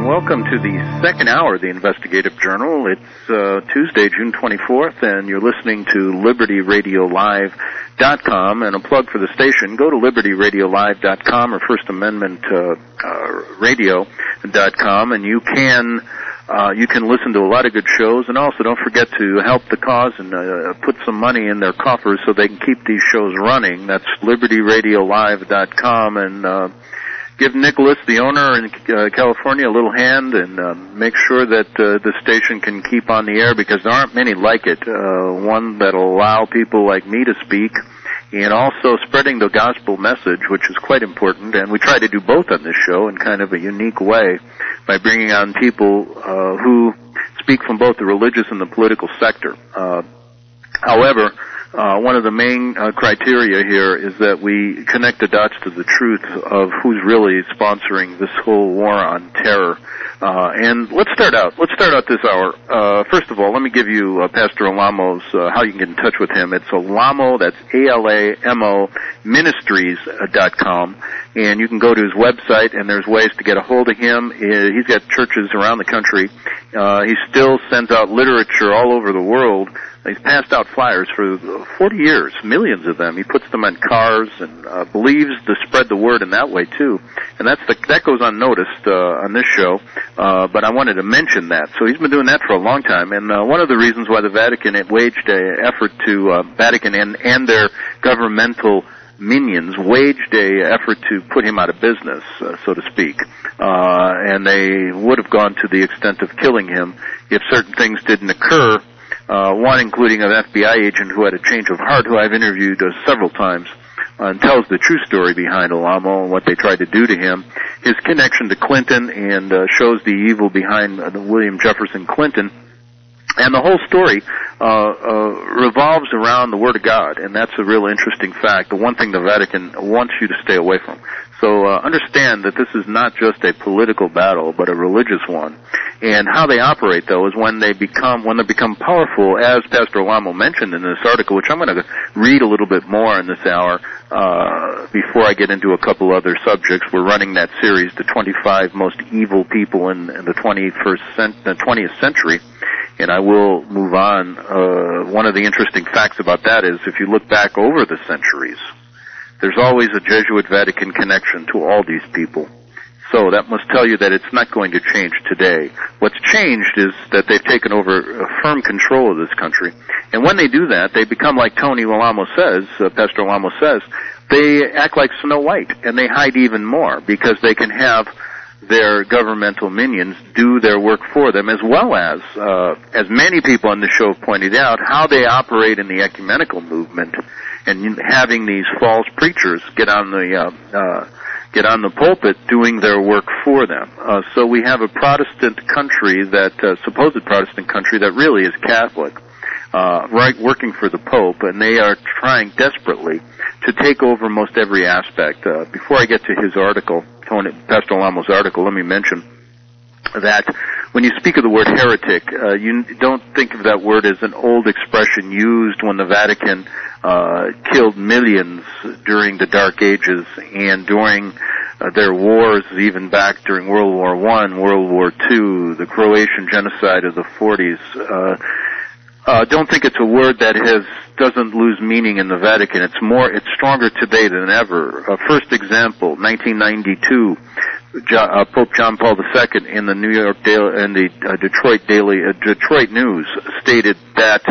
welcome to the second hour of the Investigative Journal. It's Tuesday, June 24th, and you're listening to LibertyRadioLive.com. And a plug for the station, go to LibertyRadioLive.com or First Amendment Radio.com, and you can listen to a lot of good shows. And also don't forget to help the cause and put some money in their coffers so they can keep these shows running. That's LibertyRadioLive.com, and give Nicholas, the owner in California, a little hand, and make sure that the station can keep on the air, because there aren't many like it. One that'll allow people like me to speak, and also spreading the gospel message, which is quite important. And we try to do both on this show in kind of a unique way by bringing on people who speak from both the religious and the political sector. However, one of the main criteria here is that we connect the dots to the truth of who's really sponsoring this whole war on terror. And let's start out this hour. First of all, let me give you Pastor Alamo's, how you can get in touch with him. It's Alamo, that's ALAMO, ministries.com. And you can go to his website, and there's ways to get a hold of him. He's got churches around the country. He still sends out literature all over the world. He's passed out flyers for 40 years, millions of them. He puts them on cars and believes to spread the word in that way too. And that goes unnoticed on this show, but I wanted to mention that. So he's been doing that for a long time. And one of the reasons why the Vatican waged an effort to Vatican and their governmental minions waged a effort to put him out of business, so to speak. And they would have gone to the extent of killing him if certain things didn't occur. One including an FBI agent who had a change of heart, who I've interviewed several times, and tells the true story behind Alamo and what they tried to do to him, his connection to Clinton, and shows the evil behind William Jefferson Clinton. And the whole story revolves around the Word of God, and that's a real interesting fact, the one thing the Vatican wants you to stay away from. So understand that this is not just a political battle, but a religious one. And how they operate, though, is when they become powerful, as Pastor Alamo mentioned in this article, which I'm going to read a little bit more in this hour before I get into a couple other subjects. We're running that series, The 25 Most Evil People in the 20th Century. And I will move on. One of the interesting facts about that is if you look back over the centuries, there's always a Jesuit-Vatican connection to all these people. So that must tell you that it's not going to change today. What's changed is that they've taken over firm control of this country. And when they do that, they become like Tony Alamo says, Pastor Alamo says, they act like Snow White, and they hide even more because they can have their governmental minions do their work for them, as well as many people on the show have pointed out, how they operate in the ecumenical movement and having these false preachers get on the pulpit doing their work for them. So we have a Protestant country supposed Protestant country that really is Catholic, working for the Pope, and they are trying desperately to take over most every aspect. Before I get to his article, Pastor Alamo's article, let me mention that when you speak of the word heretic, you don't think of that word as an old expression used when the Vatican killed millions during the Dark Ages and during their wars, even back during World War I, World War II, the Croatian genocide of the 40s. Don't think it's a word that doesn't lose meaning in the Vatican. It's stronger today than ever. First example, 1992, Pope John Paul II in the New York Daily, in the Detroit News stated that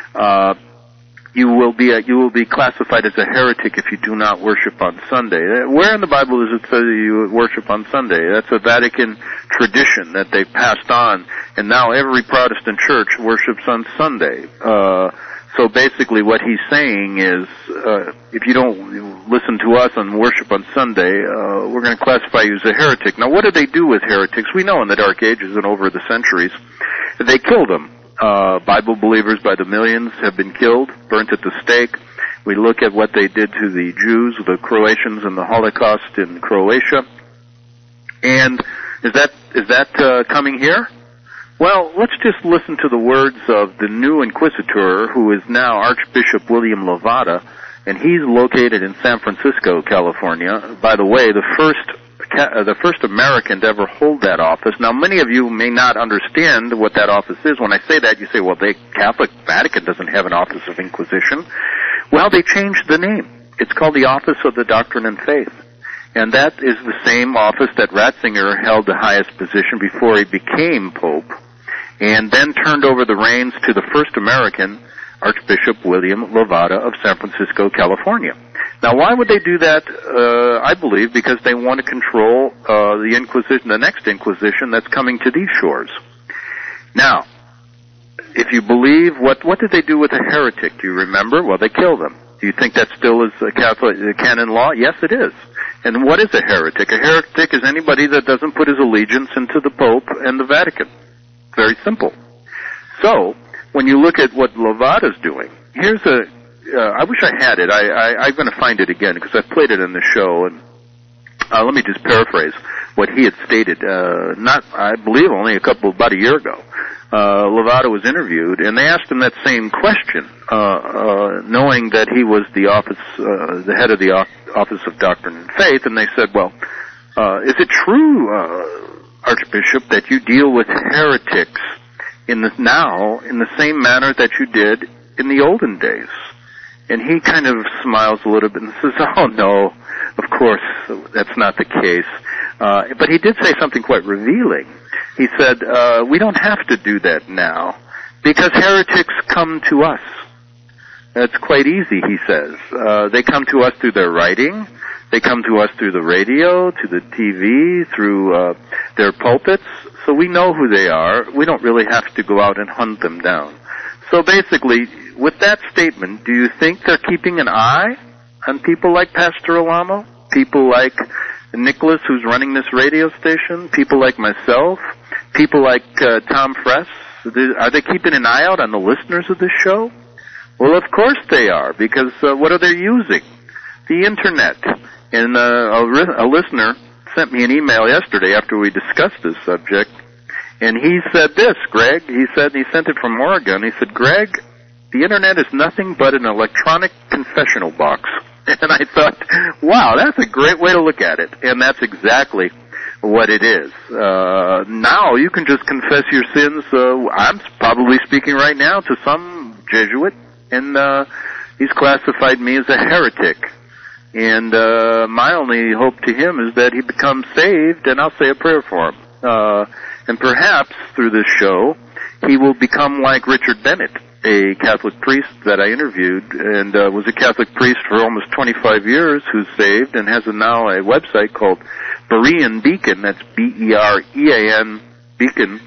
you will be classified as a heretic if you do not worship on Sunday. Where in the Bible does it say you worship on Sunday? That's a Vatican tradition that they've passed on, and now every Protestant church worships on Sunday. So basically what he's saying is, if you don't listen to us and worship on Sunday, we're going to classify you as a heretic. Now, what do they do with heretics? We know in the Dark Ages and over the centuries, they killed them. Bible believers by the millions have been killed, burnt at the stake. We look at what they did to the Jews, the Croatians, and the Holocaust in Croatia. And is that coming here? Well, let's just listen to the words of the new inquisitor, who is now Archbishop William Levada, and he's located in San Francisco, California. By the way, the first the first American to ever hold that office. Now, many of you may not understand what that office is. When I say that, you say, well, the Catholic Vatican doesn't have an office of Inquisition. Well, they changed the name. It's called the Office of the Doctrine and Faith. And that is the same office that Ratzinger held the highest position before he became Pope, and then turned over the reins to the first American, Archbishop William Levada of San Francisco, California. Now, why would they do that? I believe because they want to control the Inquisition, the next Inquisition that's coming to these shores. Now, if you believe, what did they do with a heretic? Do you remember? Well, they killed them. Do you think that still is a Catholic canon law? Yes, it is. And what is a heretic? A heretic is anybody that doesn't put his allegiance into the Pope and the Vatican. Very simple. So, when you look at what Levada's doing, here's I wish I had it. I'm going to find it again because I've played it in the show. And let me just paraphrase what he had stated. I believe only about a year ago. Levada was interviewed, and they asked him that same question, knowing that he was the head of the Office of Doctrine and Faith, and they said, well, is it true, Archbishop, that you deal with heretics now in the same manner that you did in the olden days? And he kind of smiles a little bit and says, oh, no, of course, that's not the case. But he did say something quite revealing. He said, we don't have to do that now because heretics come to us. It's quite easy, he says. They come to us through their writing. They come to us through the radio, to the TV, through their pulpits. So we know who they are. We don't really have to go out and hunt them down. So basically, with that statement, do you think they're keeping an eye on people like Pastor Alamo? People like Nicholas, who's running this radio station? People like myself? People like Tom Fress? Are they keeping an eye out on the listeners of this show? Well, of course they are, because what are they using? The Internet. And a listener sent me an email yesterday after we discussed this subject, and he said this, Greg. He sent it from Oregon. He said, Greg, the Internet is nothing but an electronic confessional box. And I thought, wow, that's a great way to look at it. And that's exactly what it is. Now you can just confess your sins. I'm probably speaking right now to some Jesuit, and he's classified me as a heretic. And my only hope to him is that he becomes saved, and I'll say a prayer for him. And perhaps through this show, he will become like Richard Bennett, a Catholic priest that I interviewed, and was a Catholic priest for almost 25 years, who's saved and has now a website called Berean Beacon. That's BEREAN Beacon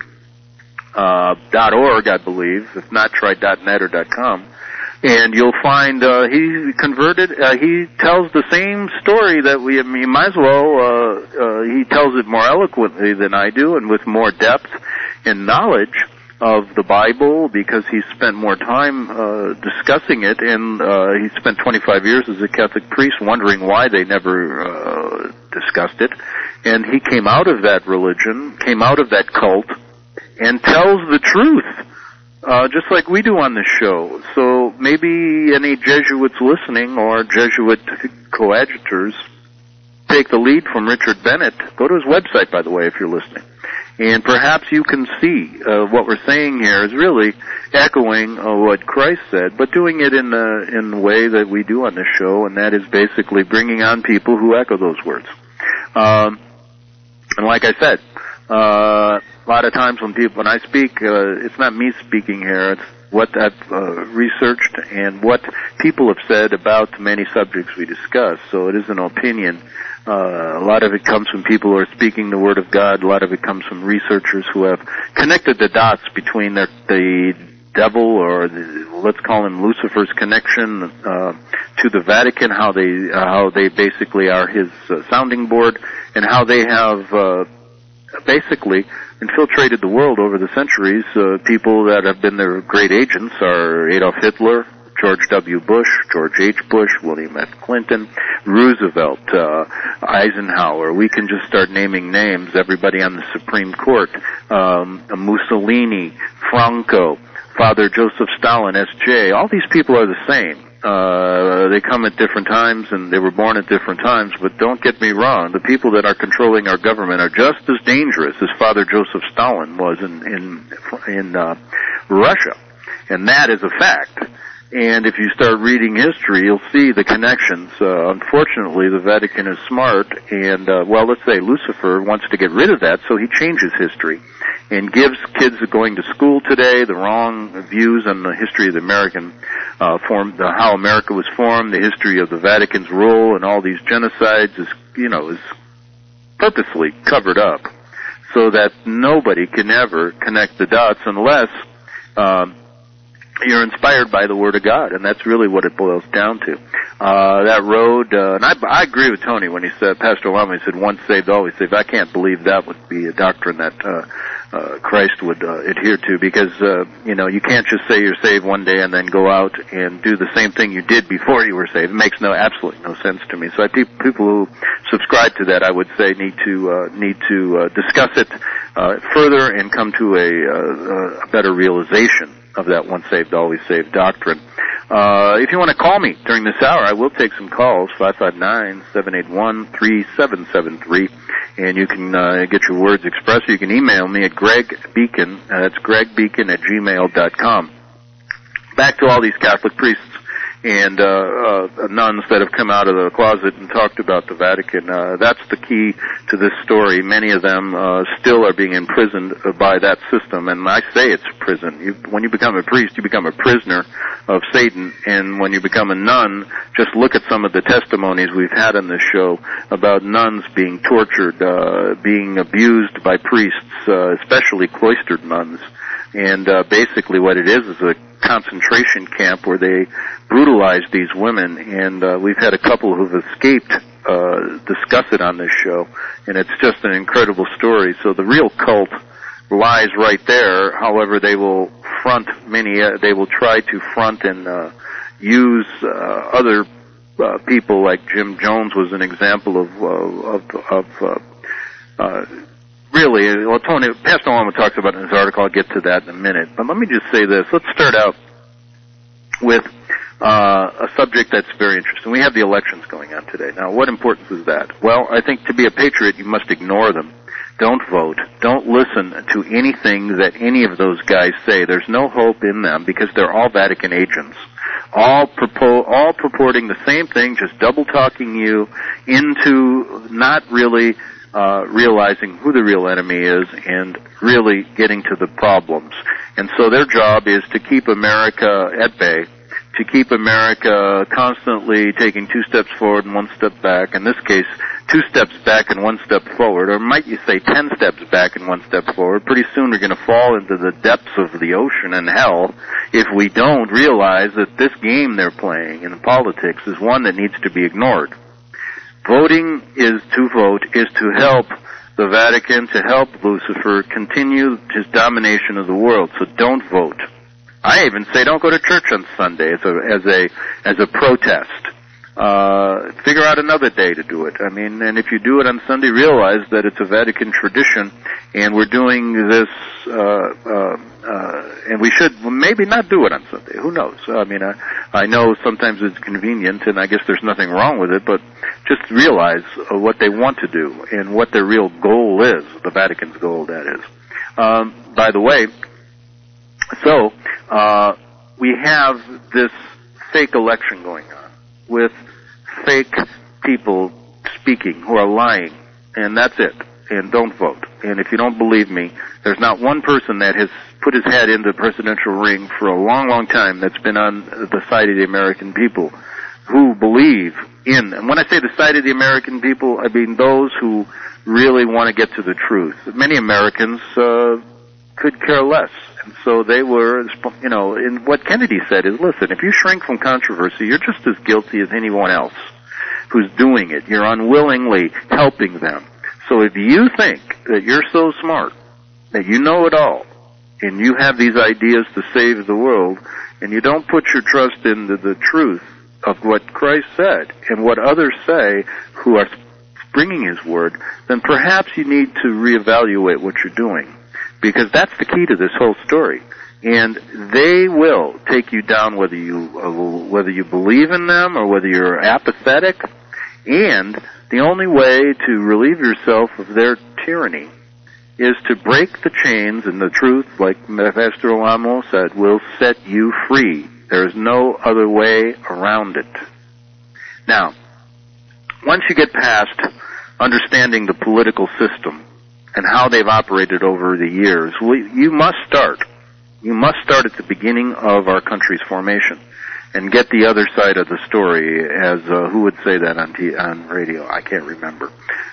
.org, I believe. If not, try .net or .com. And you'll find he converted. He tells the same story that he might as well. He tells it more eloquently than I do, and with more depth and knowledge of the Bible, because he spent more time discussing it, and he spent 25 years as a Catholic priest wondering why they never discussed it. And he came out of that religion, came out of that cult, and tells the truth. Just like we do on this show. So maybe any Jesuits listening or Jesuit coadjutors take the lead from Richard Bennett. Go to his website, by the way, if you're listening. And perhaps you can see what we're saying here is really echoing what Christ said, but doing it in the way that we do on this show, and that is basically bringing on people who echo those words. And like I said, a lot of times when I speak, it's not me speaking here. It's what I've researched and what people have said about many subjects we discuss. So it is an opinion. A lot of it comes from people who are speaking the Word of God. A lot of it comes from researchers who have connected the dots between the devil, or let's call him Lucifer's connection to the Vatican, how they basically are his sounding board, and how they have basically infiltrated the world over the centuries. People that have been their great agents are Adolf Hitler, George W. Bush, George H. Bush, William F. Clinton, Roosevelt, Eisenhower. We can just start naming names. Everybody on the Supreme Court, Mussolini, Franco, Father Joseph Stalin, S.J. All these people are the same. They come at different times, and they were born at different times, but don't get me wrong, the people that are controlling our government are just as dangerous as Father Joseph Stalin was in Russia. And that is a fact. And if you start reading history, you'll see the connections. Unfortunately, the Vatican is smart, and, well, let's say Lucifer wants to get rid of that, so he changes history and gives kids going to school today the wrong views on the history of the American how America was formed, the history of the Vatican's role in all these genocides is purposely covered up so that nobody can ever connect the dots unless you're inspired by the Word of God, and that's really what it boils down to. That road, and I agree with Tony when he said, Pastor Lama, he said, once saved, always saved. I can't believe that would be a doctrine that Christ would adhere to, because, you can't just say you're saved one day and then go out and do the same thing you did before you were saved. It makes absolutely no sense to me. So I think people who subscribe to that, I would say, need to discuss it further and come to a better realization of that once saved, always saved doctrine. If you want to call me during this hour, I will take some calls, 559-781-3773, and you can get your words expressed. You can email me at Greg Beacon, that's gregbeacon@gmail.com. Back to all these Catholic priests and nuns that have come out of the closet and talked about the Vatican. That's the key to this story. Many of them still are being imprisoned by that system, and I say it's prison. When you become a priest, you become a prisoner of Satan, and when you become a nun, just look at some of the testimonies we've had on this show about nuns being tortured, being abused by priests, especially cloistered nuns. And basically what it is a concentration camp where they brutalize these women, and we've had a couple who've escaped discuss it on this show, and it's just an incredible story. So the real cult lies right there. However, they will they will try to front and use other people, like Jim Jones was an example of really, well, Tony, Pastor Lama talks about it in his article. I'll get to that in a minute. But let me just say this. Let's start out with a subject that's very interesting. We have the elections going on today. Now, what importance is that? Well, I think to be a patriot, you must ignore them. Don't vote. Don't listen to anything that any of those guys say. There's no hope in them because they're all Vatican agents. All purporting the same thing, just double-talking you into not really realizing who the real enemy is and really getting to the problems. And so their job is to keep America at bay, to keep America constantly taking 2 steps forward and 1 step back. In this case, 2 steps back and 1 step forward, or might you say 10 steps back and 1 step forward. Pretty soon we're going to fall into the depths of the ocean and hell if we don't realize that this game they're playing in politics is one that needs to be ignored. Voting is to help the Vatican, to help Lucifer continue his domination of the world. So don't vote. I even say don't go to church on Sunday as a protest. Figure out another day to do it. I mean, and if you do it on Sunday, realize that it's a Vatican tradition, and we're doing this, and we should maybe not do it on Sunday. Who knows? I mean, I know sometimes it's convenient, and I guess there's nothing wrong with it, but just realize what they want to do and what their real goal is, the Vatican's goal, that is. By the way, so we have this fake election going on with fake people speaking who are lying, and that's it. And don't vote. And if you don't believe me, there's not one person that has put his head into the presidential ring for a long, long time that's been on the side of the American people who believe in, and when I say the side of the American people, I mean those who really want to get to the truth. Many Americans could care less. And so they were, and what Kennedy said is, listen, if you shrink from controversy, you're just as guilty as anyone else who's doing it. You're unwillingly helping them. So if you think that you're so smart, that you know it all, and you have these ideas to save the world, and you don't put your trust in the truth of what Christ said and what others say who are bringing His word, then perhaps you need to reevaluate what you're doing. Because that's the key to this whole story. And they will take you down whether you believe in them or whether you're apathetic. And the only way to relieve yourself of their tyranny is to break the chains, and the truth, like Pastor Alamo said, will set you free. There is no other way around it. Now, once you get past understanding the political system and how they've operated over the years, you must start. You must start at the beginning of our country's formation and get the other side of the story, as who would say that on radio? I can't remember.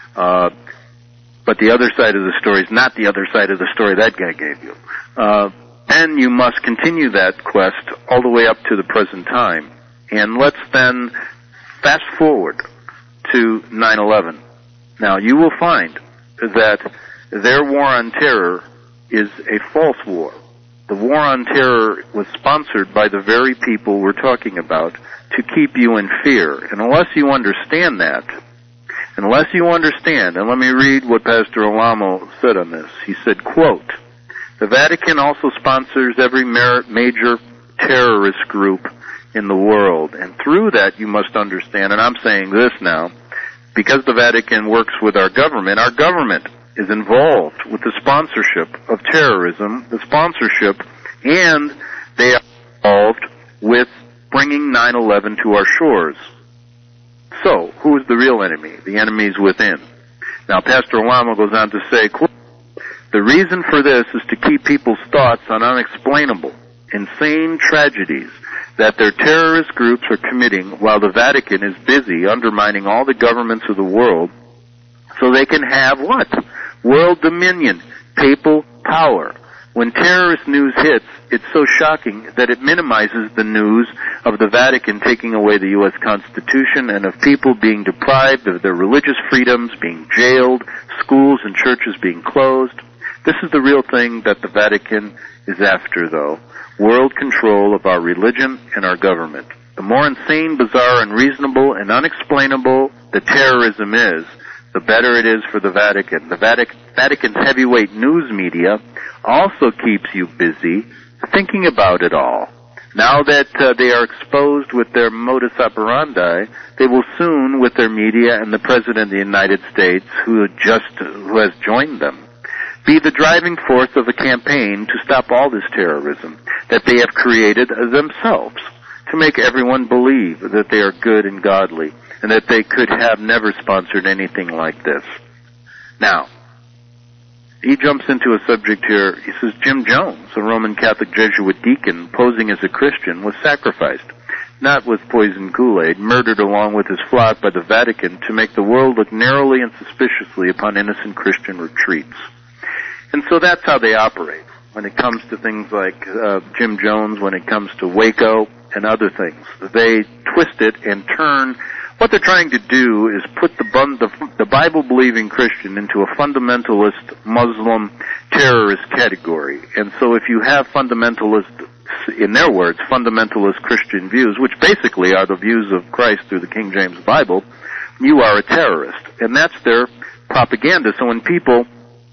But the other side of the story is not the other side of the story that guy gave you. Then you must continue that quest all the way up to the present time. And let's then fast forward to 9/11. Now, you will find that their war on terror is a false war. The war on terror was sponsored by the very people we're talking about to keep you in fear. And unless you understand that, and let me read what Pastor Alamo said on this. He said, quote, "The Vatican also sponsors every major terrorist group in the world. And through that you must understand," and I'm saying this now, because the Vatican works with our government is involved with the sponsorship of terrorism, and they are involved with bringing 9/11 to our shores. So, who is the real enemy? The enemy is within. Now, Pastor Alamo goes on to say, quote, "The reason for this is to keep people's thoughts on unexplainable, insane tragedies that their terrorist groups are committing while the Vatican is busy undermining all the governments of the world so they can have what? World dominion, papal power. When terrorist news hits, it's so shocking that it minimizes the news of the Vatican taking away the U.S. Constitution and of people being deprived of their religious freedoms, being jailed, schools and churches being closed. This is the real thing that the Vatican is after, though. World control of our religion and our government. The more insane, bizarre, unreasonable, and unexplainable the terrorism is, the better it is for the Vatican. The Vatican's heavyweight news media also keeps you busy thinking about it all. Now that they are exposed with their modus operandi, they will soon, with their media and the President of the United States, who has joined them, be the driving force of a campaign to stop all this terrorism that they have created themselves, to make everyone believe that they are good and godly, and that they could have never sponsored anything like this. Now, he jumps into a subject here. He says, Jim Jones, a Roman Catholic Jesuit deacon posing as a Christian, was sacrificed, not with poison Kool-Aid, murdered along with his flock by the Vatican to make the world look narrowly and suspiciously upon innocent Christian retreats. And so that's how they operate when it comes to things like Jim Jones, when it comes to Waco and other things. They twist it and turn. What they're trying to do is put the Bible-believing Christian into a fundamentalist Muslim terrorist category. And so if you have fundamentalist, in their words, fundamentalist Christian views, which basically are the views of Christ through the King James Bible, you are a terrorist. And that's their propaganda. So when people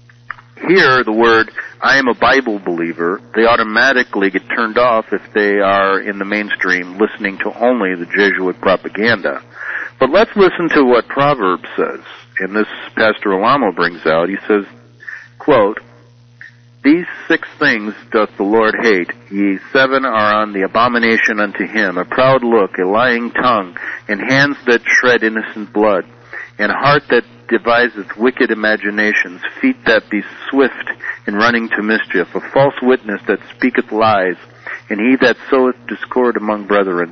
hear the word, I am a Bible believer, they automatically get turned off if they are in the mainstream listening to only the Jesuit propaganda. But let's listen to what Proverbs says, and this Pastor Alamo brings out. He says, quote, "These 6 things doth the Lord hate, ye 7 are on the abomination unto him, a proud look, a lying tongue, and hands that shred innocent blood, and a heart that deviseth wicked imaginations, feet that be swift in running to mischief, a false witness that speaketh lies, and he that soweth discord among brethren."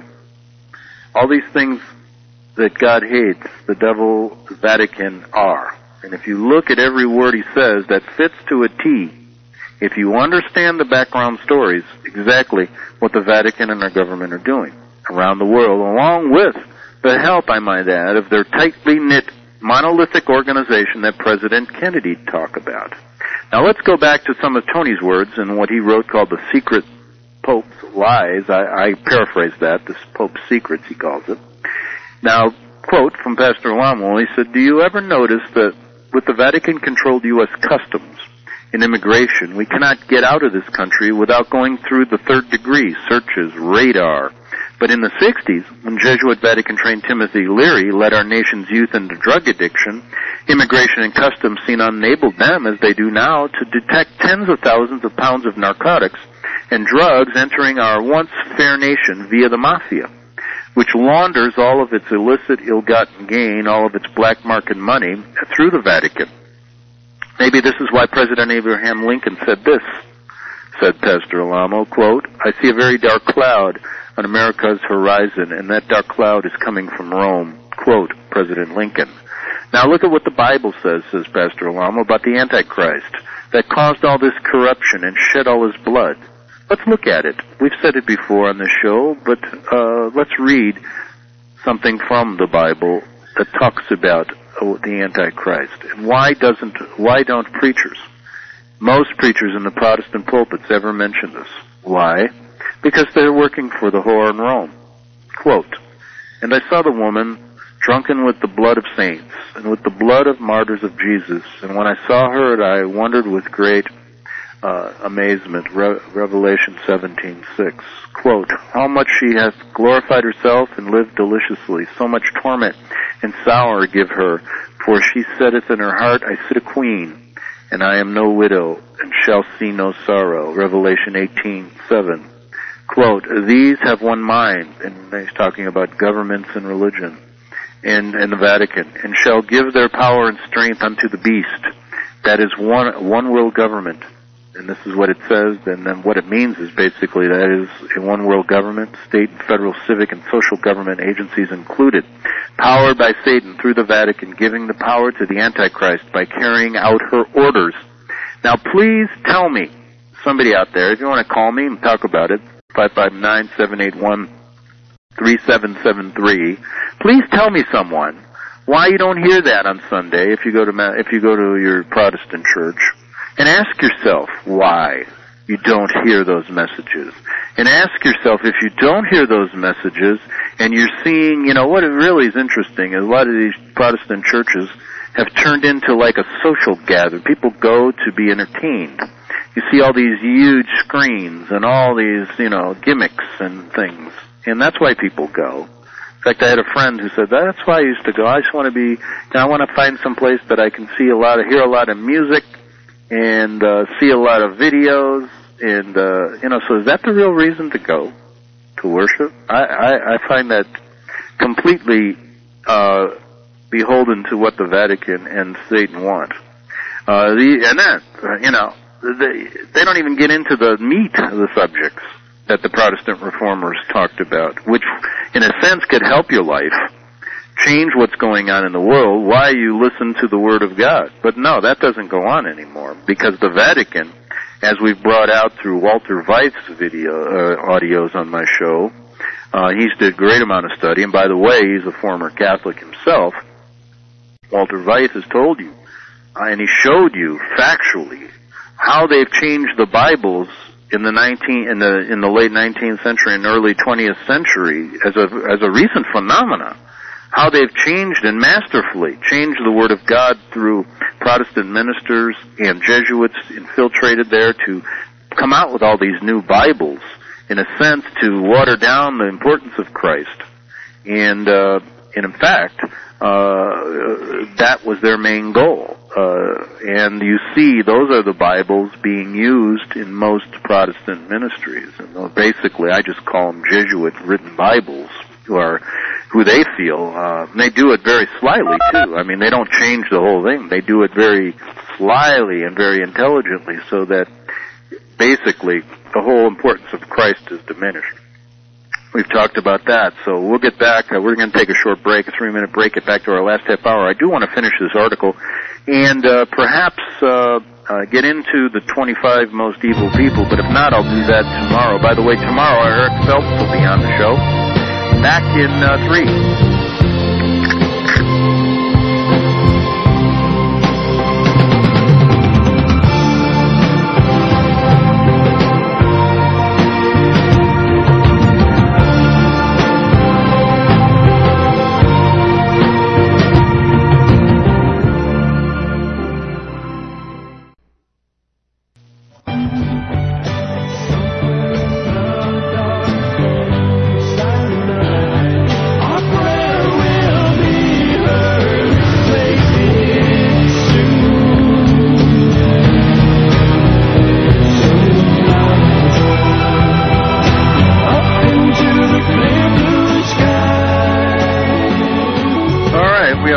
All these things that God hates, the devil, the Vatican are. And if you look at every word he says, that fits to a T. If you understand the background stories, exactly what the Vatican and our government are doing around the world, along with the help, I might add, of their tightly knit monolithic organization that President Kennedy talked about. Now let's go back to some of Tony's words and what he wrote called The Secret Pope's Lies. I paraphrase that, the Pope's Secrets, he calls it. Now, quote from Pastor Alamo, he said, "Do you ever notice that with the Vatican-controlled U.S. customs in immigration. We cannot get out of this country without going through the third degree, searches, radar. But in the 60s, when Jesuit Vatican-trained Timothy Leary led our nation's youth into drug addiction, immigration and customs seen enabled them, as they do now, to detect tens of thousands of pounds of narcotics and drugs entering our once fair nation via the mafia, which launders all of its illicit, ill-gotten gain, all of its black market money, through the Vatican. Maybe this is why President Abraham Lincoln said this, said Pastor Alamo, quote, "I see a very dark cloud on America's horizon, and that dark cloud is coming from Rome," quote, President Lincoln. Now look at what the Bible says Pastor Alamo, about the Antichrist that caused all this corruption and shed all his blood. Let's look at it. We've said it before on the show, but let's read something from the Bible that talks about the Antichrist. And why don't preachers, most preachers in the Protestant pulpits, ever mention this? Why? Because they're working for the whore in Rome. Quote, "And I saw the woman drunken with the blood of saints and with the blood of martyrs of Jesus. And when I saw her, I wondered with great amazement." Revelation 17:6. Quote, "How much she hath glorified herself and lived deliciously. So much torment and sorrow give her. For she saith in her heart, I sit a queen, and I am no widow, and shall see no sorrow." Revelation 18:7. Quote, "These have one mind," and he's talking about governments and religion, and the Vatican, "and shall give their power and strength unto the beast." That is one world government. And this is what it says, and then what it means is basically that is a one world government, state and federal civic and social government agencies included, powered by Satan through the Vatican, giving the power to the Antichrist by carrying out her orders. Now please tell me, somebody out there, if you want to call me and talk about it, 559-781-3773, please tell me, someone, why you don't hear that on Sunday if you go to your Protestant church. And ask yourself why you don't hear those messages. And ask yourself, if you don't hear those messages and you're seeing, what it really is interesting is a lot of these Protestant churches have turned into like a social gathering. People go to be entertained. You see all these huge screens and all these, gimmicks and things. And that's why people go. In fact, I had a friend who said, that's why I used to go. I just want to I want to find some place that I can hear a lot of music, and see a lot of videos, and so is that the real reason to go to worship? I find that completely beholden to what the Vatican and Satan want. They don't even get into the meat of the subjects that the Protestant reformers talked about, which in a sense could help your life, change what's going on in the world, why you listen to the Word of God. But no, that doesn't go on anymore, because the Vatican, as we've brought out through Walter Veith's audios on my show, he's did a great amount of study, and by the way, he's a former Catholic himself. Walter Veith has told you, and he showed you factually, how they've changed the Bibles in the late 19th century and early 20th century as a recent phenomenon. How they've changed and masterfully changed the Word of God through Protestant ministers and Jesuits infiltrated there to come out with all these new Bibles, in a sense, to water down the importance of Christ. And in fact, that was their main goal. And you see, those are the Bibles being used in most Protestant ministries. And basically, I just call them Jesuit-written Bibles, who they feel, they do it very slyly too. I mean, they don't change the whole thing. They do it very slyly and very intelligently, so that basically the whole importance of Christ is diminished. We've talked about that, so we'll get back. We're going to take a short break, a 3-minute break, get back to our last half hour. I do want to finish this article and perhaps get into the 25 most evil people, but if not, I'll do that tomorrow. By the way, tomorrow Eric Phelps will be on the show. Back in 3.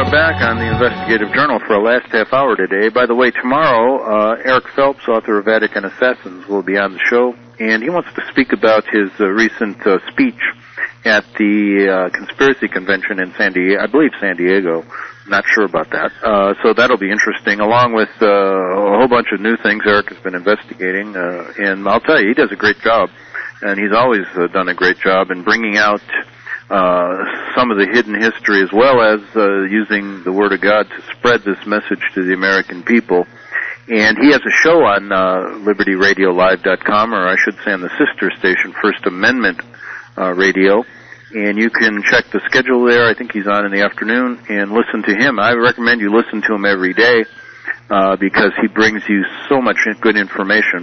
we're back on the Investigative Journal for our last half hour today. By the way, tomorrow, Eric Phelps, author of Vatican Assassins, will be on the show, and he wants to speak about his recent speech at the Conspiracy Convention in San Diego. Not sure about that. So that'll be interesting, along with a whole bunch of new things Eric has been investigating. And I'll tell you, he does a great job, and he's always done a great job in bringing out some of the hidden history, as well as using the Word of God to spread this message to the American people. And he has a show on LibertyRadioLive.com, or I should say on the sister station, First Amendment Radio. And you can check the schedule there. I think he's on in the afternoon, and listen to him. I recommend you listen to him every day because he brings you so much good information.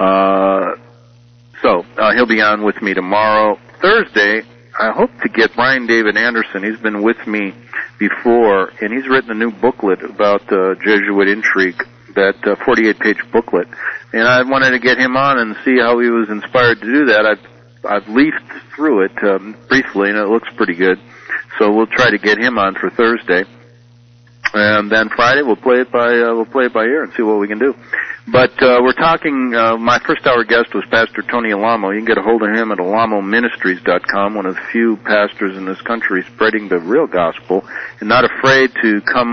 So he'll be on with me tomorrow. Thursday, I hope to get Brian David Anderson. He's been with me before, and he's written a new booklet about Jesuit intrigue, that 48-page booklet. And I wanted to get him on and see how he was inspired to do that. I've leafed through it briefly, and it looks pretty good. So we'll try to get him on for Thursday, and then Friday we'll play it by ear and see what we can do. But we're talking. My first hour guest was Pastor Tony Alamo. You can get a hold of him at alamoministries.com. One of the few pastors in this country spreading the real gospel and not afraid to come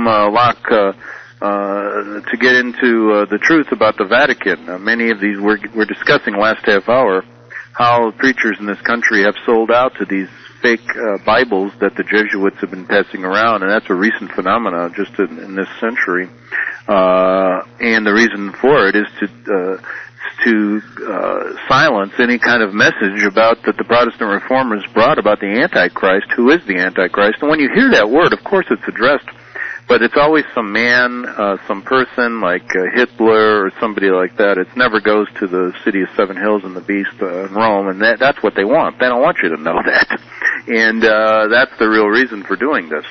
to get into the truth about the Vatican. Many of these we're discussing last half hour, how preachers in this country have sold out to these fake Bibles that the Jesuits have been passing around, and that's a recent phenomenon just in this century. And the reason for it is to silence any kind of message about that the Protestant Reformers brought about the Antichrist, who is the Antichrist. And when you hear that word, of course it's addressed, but it's always some man, some person like Hitler or somebody like that. It never goes to the city of Seven Hills and the Beast in Rome, and that's what they want. They don't want you to know that. And that's the real reason for doing this.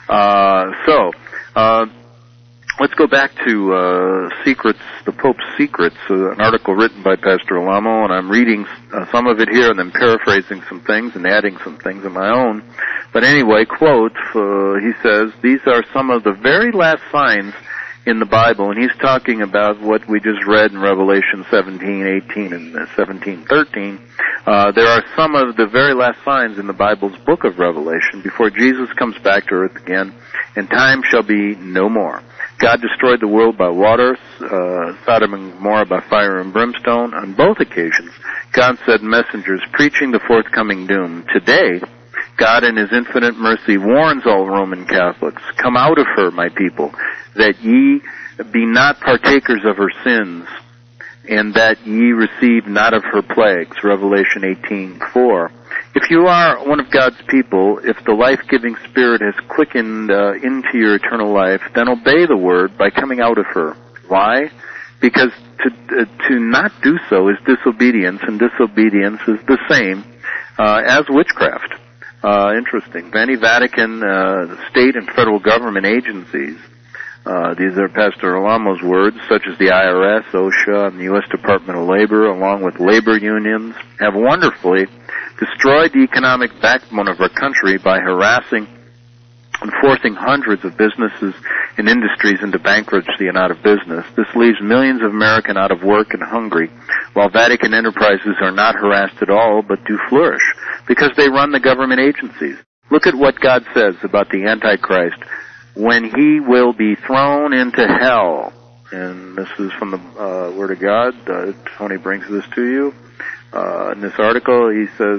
Let's go back to Secrets, the Pope's Secrets, an article written by Pastor Alamo, and I'm reading some of it here and then paraphrasing some things and adding some things of my own. But anyway, quote, he says, these are some of the very last signs in the Bible, and he's talking about what we just read in Revelation 17:18 and 17:13. There are some of the very last signs in the Bible's book of Revelation before Jesus comes back to earth again, and time shall be no more. God destroyed the world by water, Sodom and Gomorrah by fire and brimstone. On both occasions, God sent messengers preaching the forthcoming doom. Today, God in His infinite mercy warns all Roman Catholics, come out of her, my people, that ye be not partakers of her sins, and that ye receive not of her plagues. Revelation 18:4. If you are one of God's people, if the life-giving Spirit has quickened into your eternal life, then obey the Word by coming out of her. Why? Because to not do so is disobedience, and disobedience is the same as witchcraft. Interesting. Many Vatican state and federal government agencies, these are Pastor Alamo's words, such as the IRS, OSHA, and the U.S. Department of Labor, along with labor unions, have wonderfully destroyed the economic backbone of our country by harassing and forcing hundreds of businesses and industries into bankruptcy and out of business. This leaves millions of Americans out of work and hungry, while Vatican enterprises are not harassed at all, but do flourish, because they run the government agencies. Look at what God says about the Antichrist, when he will be thrown into hell. And this is from the Word of God. Tony brings this to you. In this article, he says,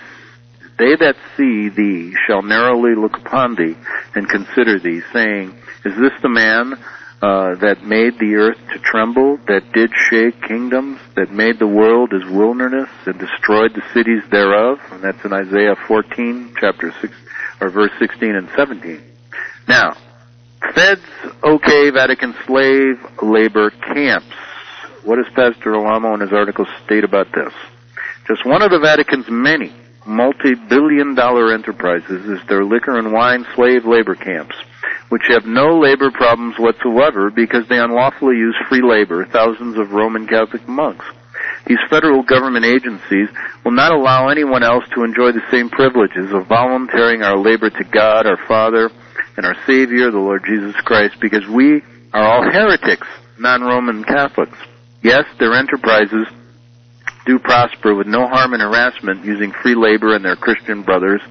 They that see thee shall narrowly look upon thee and consider thee, saying, is this the man that made the earth to tremble, that did shake kingdoms, that made the world as wilderness and destroyed the cities thereof? And that's in Isaiah 14, chapter 6, or verse 16 and 17. Now, feds okay Vatican slave labor camps. What does Pastor Alamo in his article state about this? Just one of the Vatican's many multi-billion-dollar enterprises is their liquor and wine slave labor camps, which have no labor problems whatsoever because they unlawfully use free labor, thousands of Roman Catholic monks. These federal government agencies will not allow anyone else to enjoy the same privileges of volunteering our labor to God, our Father, and our Savior, the Lord Jesus Christ, because we are all heretics, non-Roman Catholics. Yes, their enterprises do prosper with no harm and harassment, using free labor and their Christian brothers,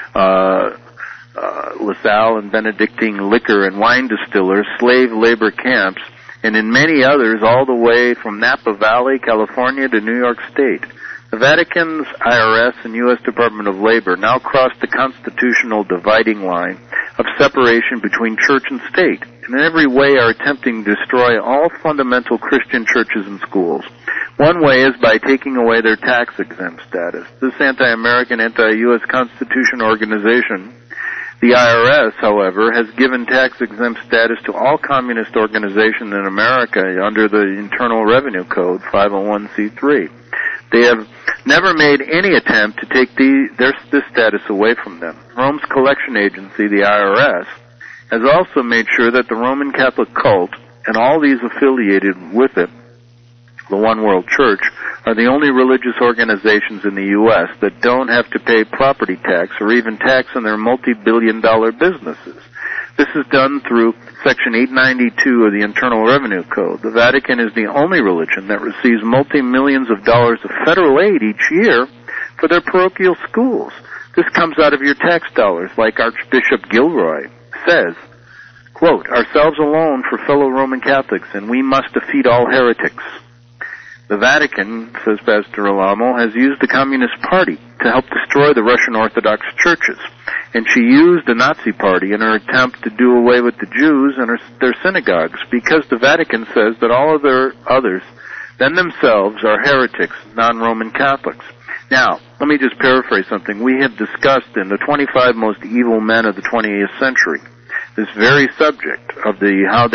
LaSalle and Benedictine liquor and wine distillers, slave labor camps, and in many others all the way from Napa Valley, California to New York State. The Vatican's IRS and U.S. Department of Labor now cross the constitutional dividing line of separation between church and state, and in every way are attempting to destroy all fundamental Christian churches and schools. One way is by taking away their tax-exempt status. This anti-American, anti-U.S. Constitution organization, the IRS, however, has given tax-exempt status to all communist organizations in America under the Internal Revenue Code, 501c3. They have never made any attempt to take this status away from them. Rome's collection agency, the IRS, has also made sure that the Roman Catholic cult and all these affiliated with it, the One World Church, are the only religious organizations in the U.S. that don't have to pay property tax or even tax on their multi-billion-dollar businesses. This is done through Section 892 of the Internal Revenue Code. The Vatican is the only religion that receives multi-millions of dollars of federal aid each year for their parochial schools. This comes out of your tax dollars, like Archbishop Gilroy says, quote, "Ourselves alone for fellow Roman Catholics, and we must defeat all heretics." The Vatican, says Pastor Alamo, has used the Communist Party to help destroy the Russian Orthodox churches, and she used the Nazi Party in her attempt to do away with the Jews and their synagogues, because the Vatican says that all of their others than themselves are heretics, non-Roman Catholics. Now, let me just paraphrase something we have discussed in the 25 most evil men of the 20th century. This very subject of how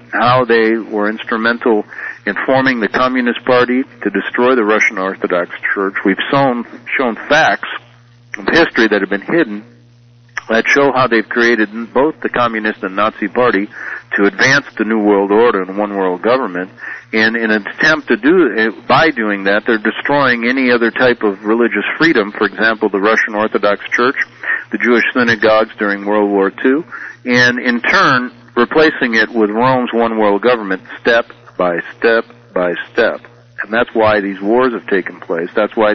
they were instrumental in forming the Communist Party to destroy the Russian Orthodox Church. We've shown facts of history that have been hidden that show how they've created both the Communist and Nazi Party to advance the New World Order and one world government. And in an attempt to by doing that, they're destroying any other type of religious freedom. For example, the Russian Orthodox Church, the Jewish synagogues during World War II, and in turn replacing it with Rome's one world government step by step by step. And that's why these wars have taken place. That's why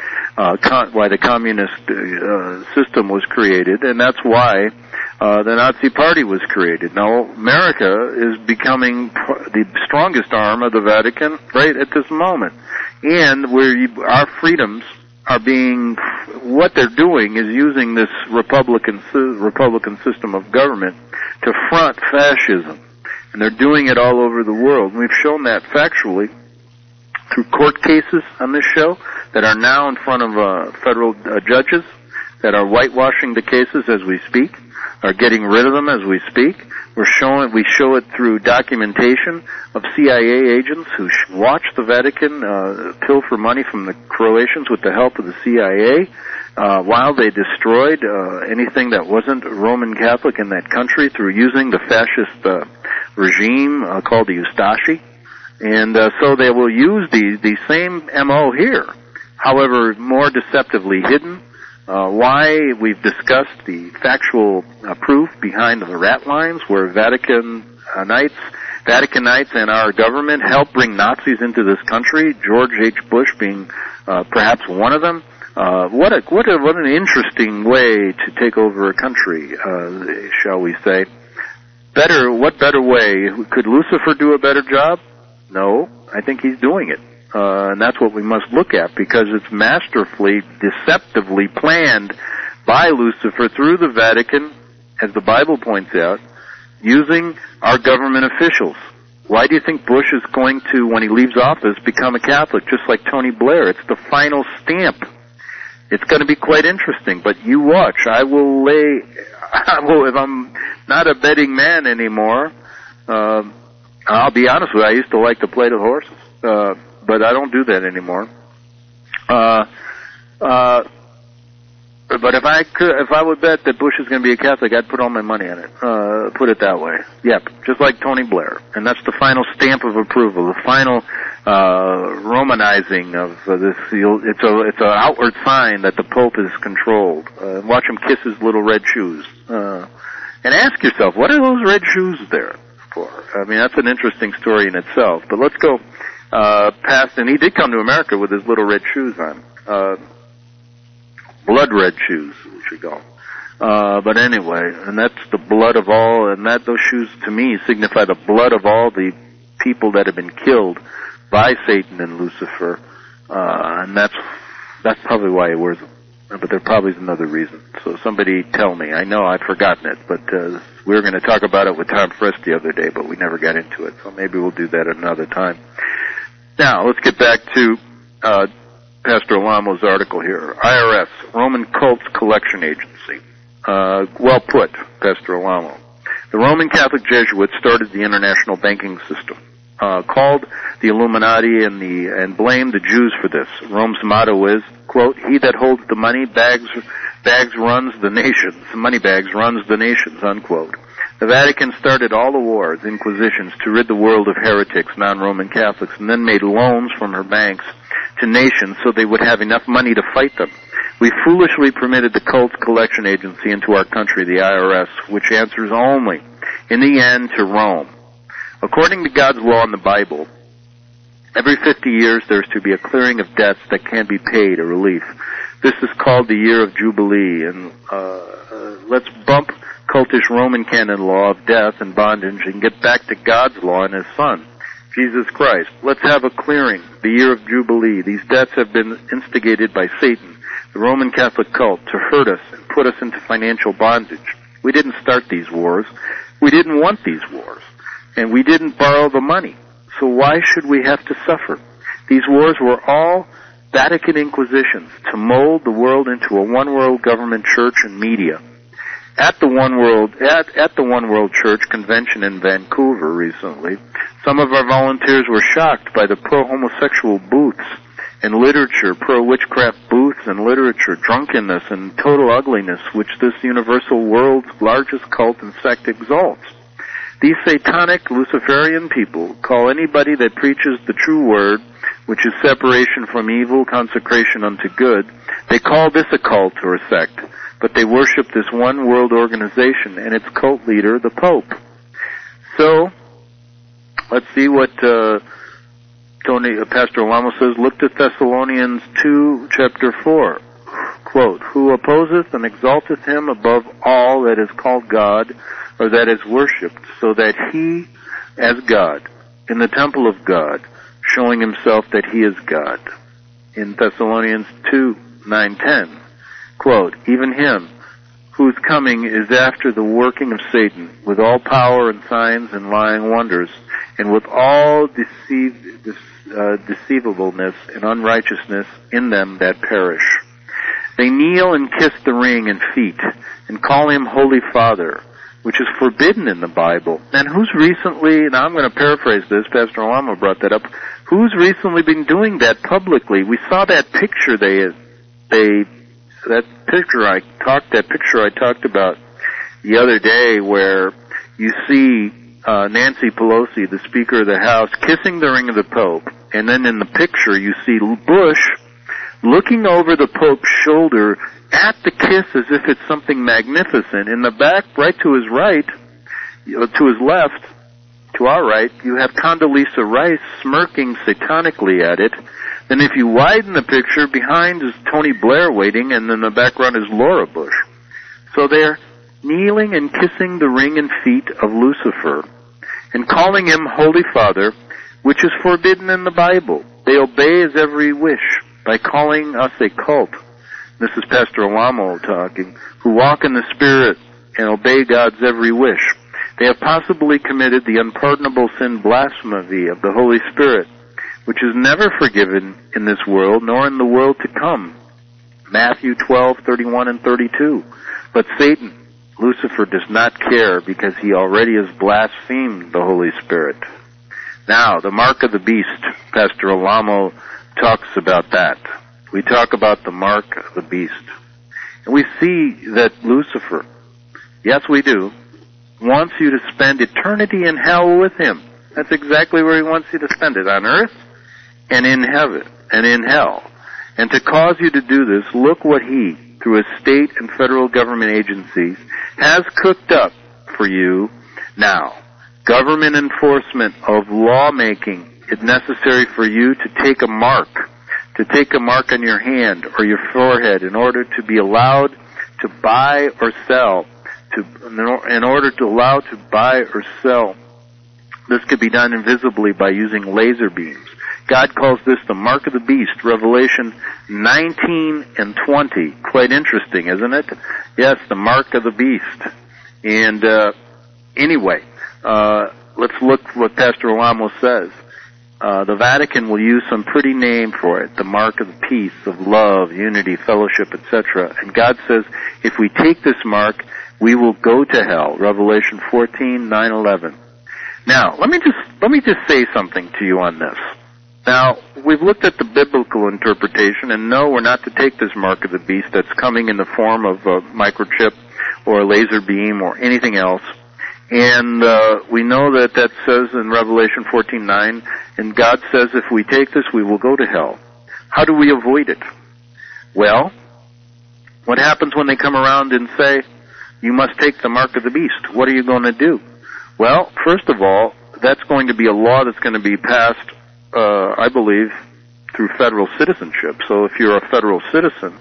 why the communist system was created, and that's why the Nazi Party was created. Now, America is becoming the strongest arm of the Vatican right at this moment, and our freedoms are being, what they're doing is using this Republican system of government to front fascism, and they're doing it all over the world. And we've shown that factually through court cases on this show that are now in front of federal judges that are whitewashing the cases as we speak, are getting rid of them as we speak. We show it through documentation of CIA agents who watch the Vatican pilfer money from the Croatians with the help of the CIA while they destroyed anything that wasn't Roman Catholic in that country through using the fascist regime called the Ustashi. And so they will use the same MO here, however more deceptively hidden. Why we've discussed the factual proof behind the rat lines where Vaticanites and our government helped bring Nazis into this country, George H. Bush being perhaps one of them. What an interesting way to take over a country, shall we say. What better way? Could Lucifer do a better job? No, I think he's doing it. And that's what we must look at, because it's masterfully, deceptively planned by Lucifer through the Vatican, as the Bible points out, using our government officials. Why do you think Bush is going to, when he leaves office, become a Catholic, just like Tony Blair? It's the final stamp. It's going to be quite interesting, but you watch. I will, if I'm not a betting man anymore, I'll be honest with you, I used to like to play the horses, but I don't do that anymore. But if I would bet that Bush is going to be a Catholic, I'd put all my money on it. Put it that way. Yep, just like Tony Blair. And that's the final stamp of approval, the final Romanizing of this. It's an outward sign that the Pope is controlled. Watch him kiss his little red shoes. And ask yourself, what are those red shoes there for? I mean, that's an interesting story in itself. But let's go past, and he did come to America with his little red shoes on. Blood red shoes, we should go. But anyway, and that's the blood of all, and those shoes to me signify the blood of all the people that have been killed by Satan and Lucifer, and that's probably why he wears them. But there probably is another reason. So somebody tell me. I know I've forgotten it, but we were going to talk about it with Tom Frist the other day, but we never got into it. So maybe we'll do that another time. Now, let's get back to Pastor Alamo's article here. IRS, Roman Cults Collection Agency. Well put, Pastor Alamo. The Roman Catholic Jesuits started the international banking system, called the Illuminati and blamed the Jews for this. Rome's motto is, quote, "He that holds the money bags runs the nations. Money bags runs the nations," unquote. The Vatican started all the wars, inquisitions, to rid the world of heretics, non-Roman Catholics, and then made loans from her banks to nations so they would have enough money to fight them. We foolishly permitted the cult collection agency into our country, the IRS, which answers only, in the end, to Rome. According to God's law in the Bible, every 50 years there's to be a clearing of debts that can't be paid, a relief. This is called the year of Jubilee, and let's bump cultish Roman canon law of death and bondage and get back to God's law and His Son, Jesus Christ. Let's have a clearing, the year of Jubilee. These debts have been instigated by Satan, the Roman Catholic cult, to hurt us and put us into financial bondage. We didn't start these wars. We didn't want these wars. And we didn't borrow the money. So why should we have to suffer? These wars were all Vatican inquisitions to mold the world into a one-world government, church, and media. At the One World Church convention in Vancouver recently, some of our volunteers were shocked by the pro-homosexual booths and literature, pro-witchcraft booths and literature, drunkenness and total ugliness which this universal world's largest cult and sect exalts. These satanic Luciferian people call anybody that preaches the true word, which is separation from evil, consecration unto good, they call this a cult or a sect, but they worship this one world organization and its cult leader, the Pope. So, let's see what Pastor Alamo says. Look to Thessalonians 2, chapter 4. Quote, "Who opposeth and exalteth him above all that is called God, or that is worshipped, so that he, as God, in the temple of God, showing himself that he is God." In Thessalonians 2, 9, 10. Quote, "Even him whose coming is after the working of Satan, with all power and signs and lying wonders, and with all deceivableness and unrighteousness in them that perish. They kneel and kiss the ring and feet, and call him Holy Father, which is forbidden in the Bible." And who's recently, now I'm going to paraphrase this, Pastor Alamo brought that up, who's recently been doing that publicly? We saw that picture that picture I talked about the other day, where you see Nancy Pelosi, the Speaker of the House, kissing the ring of the Pope, and then in the picture you see Bush looking over the Pope's shoulder at the kiss as if it's something magnificent. In the back, right to his right, to his left, to our right, you have Condoleezza Rice smirking satanically at it. Then if you widen the picture, behind is Tony Blair waiting, and in the background is Laura Bush. So they're kneeling and kissing the ring and feet of Lucifer and calling him Holy Father, which is forbidden in the Bible. They obey his every wish by calling us a cult. This is Pastor Alamo talking, who walk in the Spirit and obey God's every wish. They have possibly committed the unpardonable sin blasphemy of the Holy Spirit, which is never forgiven in this world, nor in the world to come. Matthew 12, 31 and 32. But Satan, Lucifer, does not care because he already has blasphemed the Holy Spirit. Now, the mark of the beast. Pastor Alamo talks about that. We talk about the mark of the beast. And we see that Lucifer, yes we do, wants you to spend eternity in hell with him. That's exactly where he wants you to spend it, on earth and in heaven and in hell. And to cause you to do this, look what he, through his state and federal government agencies, has cooked up for you now. Government enforcement of lawmaking is necessary for you to take a mark on your hand or your forehead in order to be allowed to buy or sell. In order to allow to buy or sell, this could be done invisibly by using laser beams. God calls this the mark of the beast, Revelation 19 and 20. Quite interesting, isn't it? Yes, the mark of the beast. And anyway, let's look what Pastor Alamo says. The Vatican will use some pretty name for it, the mark of peace, of love, unity, fellowship, etc. And God says, if we take this mark, we will go to hell. Revelation 14, 9, 11. Now, let me just say something to you on this. Now, we've looked at the biblical interpretation, and no, we're not to take this mark of the beast that's coming in the form of a microchip or a laser beam or anything else. And we know that says in Revelation 14:9, and God says if we take this, we will go to hell. How do we avoid it? Well, what happens when they come around and say, you must take the mark of the beast? What are you going to do? Well, first of all, that's going to be a law that's going to be passed, I believe, through federal citizenship. So if you're a federal citizen,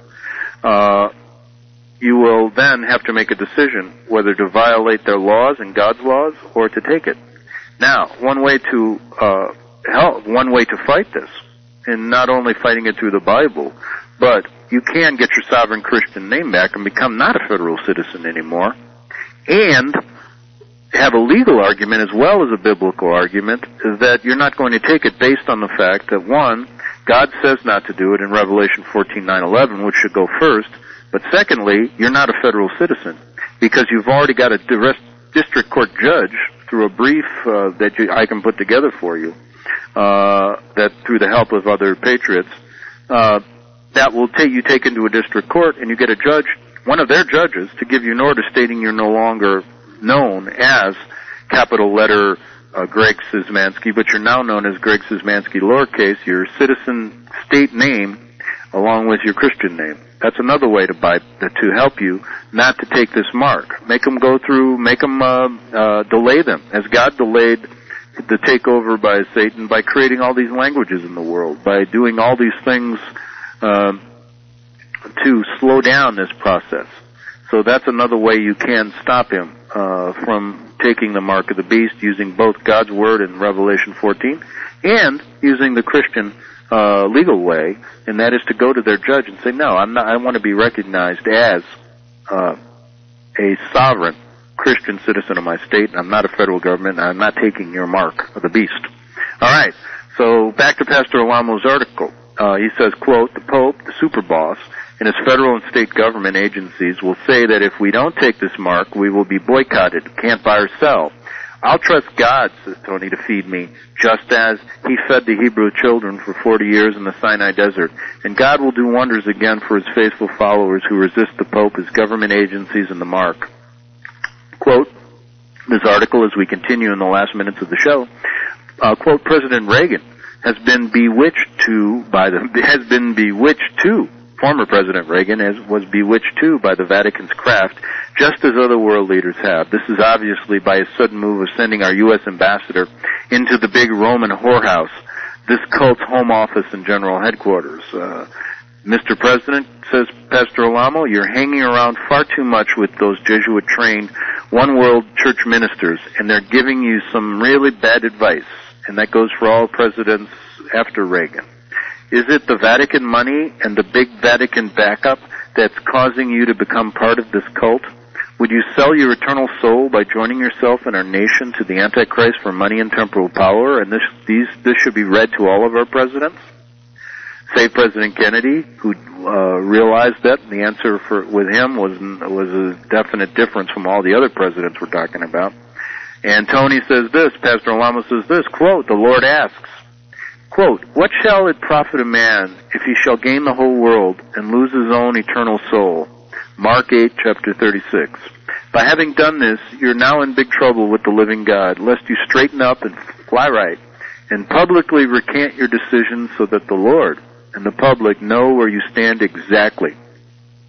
you will then have to make a decision whether to violate their laws and God's laws or to take it. Now, one way to fight this, and not only fighting it through the Bible, but you can get your sovereign Christian name back and become not a federal citizen anymore, and have a legal argument as well as a biblical argument, is that you're not going to take it based on the fact that, one, God says not to do it in Revelation 14:9-11, which should go first, but secondly, you're not a federal citizen because you've already got a district court judge through a brief I can put together for you, that through the help of other patriots, that will take into a district court, and you get a judge, one of their judges, to give you an order stating you're no longer known as capital letter Greg Szymanski, but you're now known as Greg Szymanski lowercase, your citizen state name along with your Christian name. That's another way to help you not to take this mark. Make them delay them, as God delayed the takeover by Satan by creating all these languages in the world, by doing all these things to slow down this process. So that's another way you can stop him from taking the mark of the beast, using both God's word in Revelation 14 and using the Christian legal way, and that is to go to their judge and say, no, I want to be recognized as a sovereign Christian citizen of my state, and I'm not a federal government, and I'm not taking your mark of the beast. All right, so back to Pastor Alamo's article. He says, quote, the Pope, the super boss, and his federal and state government agencies will say that if we don't take this mark, we will be boycotted, can't buy or sell. I'll trust God, says Tony, to feed me, just as he fed the Hebrew children for 40 years in the Sinai desert. And God will do wonders again for his faithful followers who resist the Pope, his government agencies, and the mark. Quote, this article, as we continue in the last minutes of the show, quote, President Reagan has been bewitched too, former President Reagan was bewitched too by the Vatican's craft, just as other world leaders have. This is obviously by a sudden move of sending our U.S. ambassador into the big Roman whorehouse, this cult's home office and general headquarters. Mr. President, says Pastor Alamo, you're hanging around far too much with those Jesuit-trained one world church ministers, and they're giving you some really bad advice, and that goes for all presidents after Reagan. Is it the Vatican money and the big Vatican backup that's causing you to become part of this cult? Would you sell your eternal soul by joining yourself and our nation to the Antichrist for money and temporal power? And this should be read to all of our presidents? Say President Kennedy, who realized that, and the answer with him was a definite difference from all the other presidents we're talking about. And Tony says this, Pastor Alamo says this, quote, the Lord asks, quote, what shall it profit a man if he shall gain the whole world and lose his own eternal soul? Mark 8, chapter 36. By having done this, you're now in big trouble with the living God, lest you straighten up and fly right, and publicly recant your decisions so that the Lord and the public know where you stand exactly.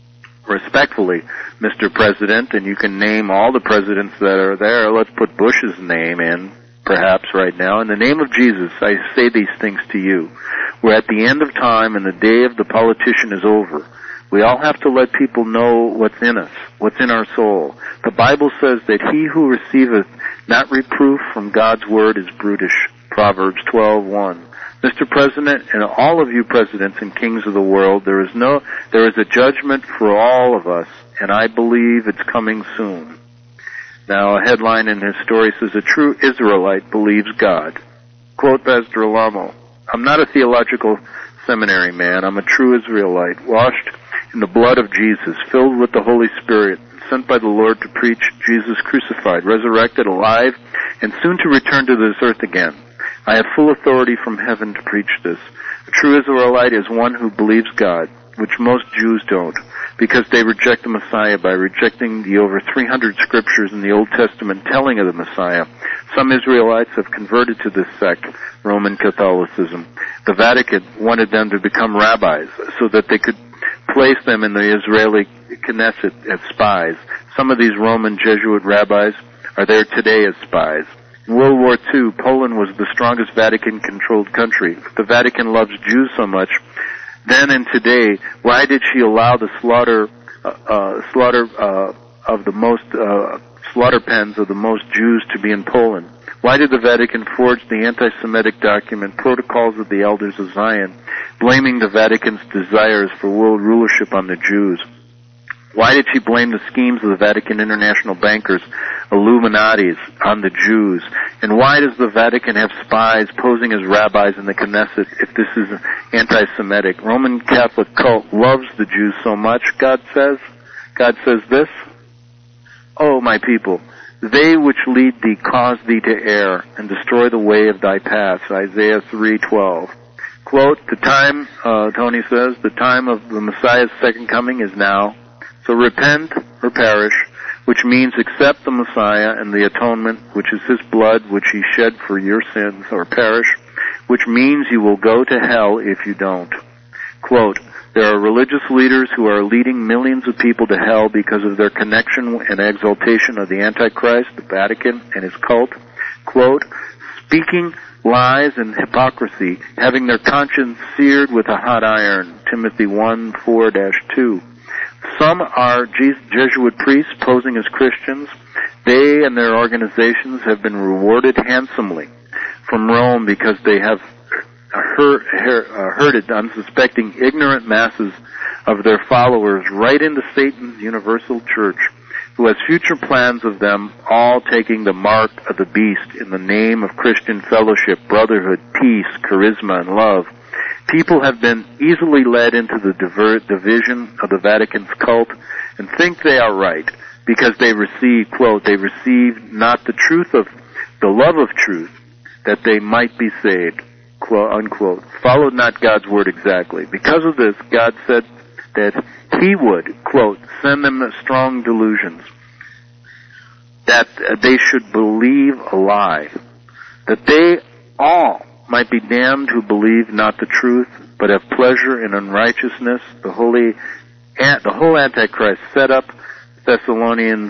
respectfully, Mr. President, and you can name all the presidents that are there. Let's put Bush's name in, perhaps right now. In the name of Jesus, I say these things to you. We're at the end of time, and the day of the politician is over. We all have to let people know what's in us, what's in our soul. The Bible says that he who receiveth not reproof from God's word is brutish. Proverbs 12:1. Mr. President, and all of you presidents and kings of the world, there is a judgment for all of us, and I believe it's coming soon. Now, a headline in his story says, a true Israelite believes God. Quote Pastor Alamo, I'm not a theological seminary man. I'm a true Israelite, washed in the blood of Jesus, filled with the Holy Spirit, sent by the Lord to preach Jesus crucified, resurrected, alive, and soon to return to this earth again. I have full authority from heaven to preach this. A true Israelite is one who believes God, which most Jews don't, because they reject the Messiah by rejecting the over 300 scriptures in the Old Testament telling of the Messiah. Some Israelites have converted to this sect, Roman Catholicism. The Vatican wanted them to become rabbis so that they could place them in the Israeli Knesset as spies. Some of these Roman Jesuit rabbis are there today as spies. In World War II, Poland was the strongest Vatican-controlled country. If the Vatican loves Jews so much, then and today, why did she allow the slaughter pens of the most Jews to be in Poland? Why did the Vatican forge the anti-Semitic document, Protocols of the Elders of Zion, blaming the Vatican's desires for world rulership on the Jews? Why did she blame the schemes of the Vatican international bankers, Illuminatis, on the Jews? And why does the Vatican have spies posing as rabbis in the Knesset if this is anti-Semitic? Roman Catholic cult loves the Jews so much, God says. God says this, O my people, they which lead thee cause thee to err, and destroy the way of thy paths. Isaiah 3:12. Quote, the time, Tony says, the time of the Messiah's second coming is now. So repent or perish, which means accept the Messiah and the atonement, which is his blood, which he shed for your sins, or perish, which means you will go to hell if you don't. Quote, there are religious leaders who are leading millions of people to hell because of their connection and exaltation of the Antichrist, the Vatican, and his cult. Quote, speaking lies and hypocrisy, having their conscience seared with a hot iron. Timothy 1:4-2. Some are Jesuit priests posing as Christians. They and their organizations have been rewarded handsomely from Rome because they have herded unsuspecting, ignorant masses of their followers right into Satan's universal church, who has future plans of them all taking the mark of the beast in the name of Christian fellowship, brotherhood, peace, charisma, and love. People have been easily led into the division of the Vatican's cult and think they are right because they receive, quote, they receive not the truth of the love of truth that they might be saved, quote, unquote. Followed not God's word exactly. Because of this, God said that he would, quote, send them strong delusions, that they should believe a lie, that they all might be damned who believe not the truth, but have pleasure in unrighteousness. The whole Antichrist set up, Thessalonians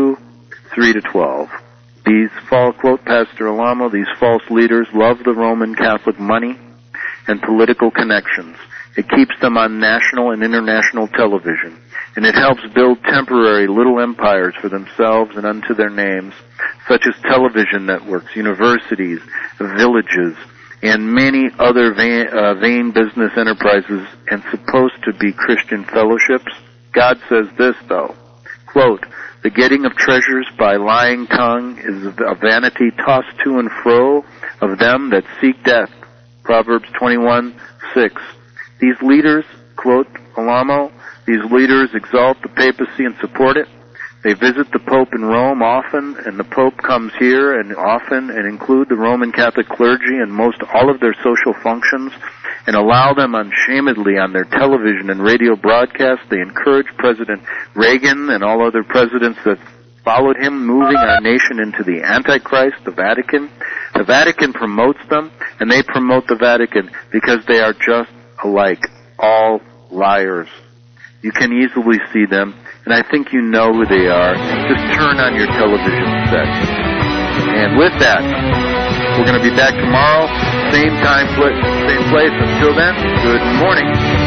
2:3-12. These quote Pastor Alamo, these false leaders love the Roman Catholic money and political connections. It keeps them on national and international television, and it helps build temporary little empires for themselves and unto their names, such as television networks, universities, villages, and many other vain business enterprises and supposed to be Christian fellowships. God says this, though, quote, the getting of treasures by lying tongue is a vanity tossed to and fro of them that seek death. Proverbs 21:6. These leaders, quote Alamo, these leaders exalt the papacy and support it. They visit the Pope in Rome often, and the Pope comes here and often and include the Roman Catholic clergy in most all of their social functions and allow them unashamedly on their television and radio broadcasts. They encourage President Reagan and all other presidents that followed him, moving our nation into the Antichrist, the Vatican. The Vatican promotes them, and they promote the Vatican because they are just alike, all liars. You can easily see them, and I think you know who they are. Just turn on your television set. And with that, we're going to be back tomorrow, same time, same place. Until then, good morning.